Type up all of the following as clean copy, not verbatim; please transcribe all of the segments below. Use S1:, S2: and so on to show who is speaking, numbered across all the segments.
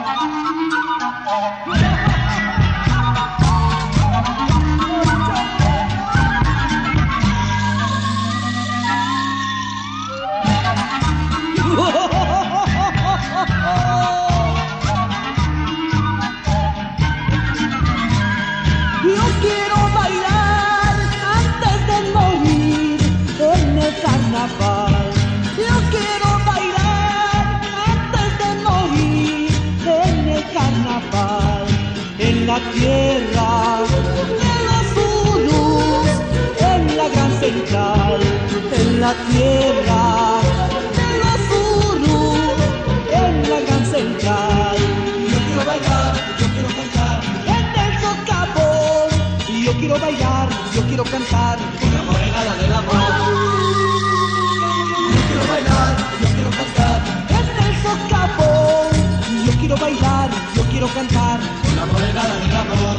S1: Yo quiero bailar antes de morir en el carnaval. Yo quiero bailar antes de morir en el carnaval. En la tierra de los Zulus, en la gran central. En la tierra de los Zulus, en la gran central.
S2: Yo quiero bailar, yo quiero cantar,
S1: En el socavón, yo quiero bailar, yo quiero cantar.
S2: con la morenada del amor. Yo quiero bailar, yo quiero cantar,
S1: En el socavón, yo quiero bailar, yo quiero cantar.
S2: con la morenada del amor.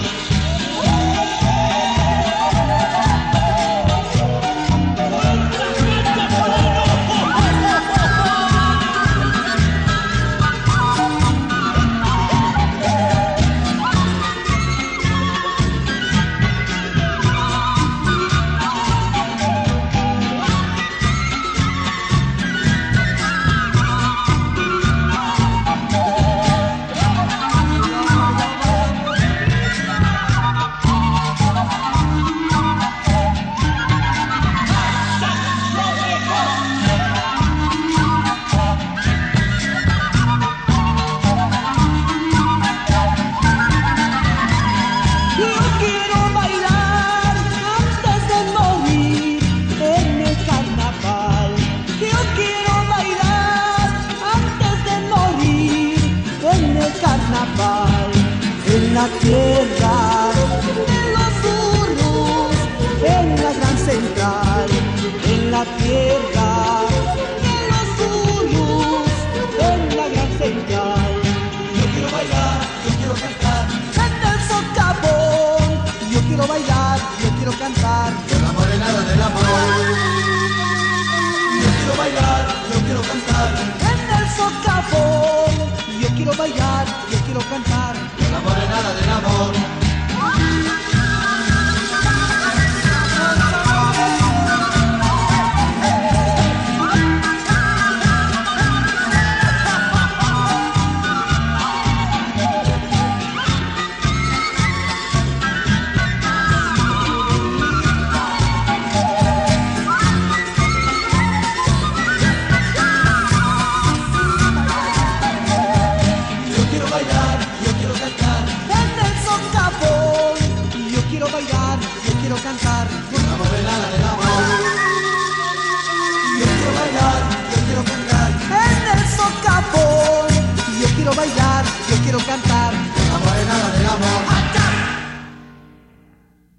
S1: Yo quiero bailar antes de morir en el carnaval. Yo quiero bailar antes de morir en el carnaval. En la tierra de los Zulus, en la gran central. En la tierra de los Zulus, en la gran central.
S2: Yo quiero bailar, yo quiero cantar,
S1: En el socavón, yo quiero bailar, yo quiero cantar.
S2: con la morenada del amor. Yo quiero bailar, yo quiero cantar,
S1: En el socavón, yo quiero bailar, yo quiero cantar.
S2: con la morenada del amor. Yo quiero bailar, yo quiero cantar,
S1: En el socavón, yo quiero bailar, yo quiero cantar.
S2: con la morenada del amor. Yo quiero bailar, yo quiero cantar,
S1: En el socavón, yo quiero bailar, yo quiero cantar.
S2: con la morenada del amor.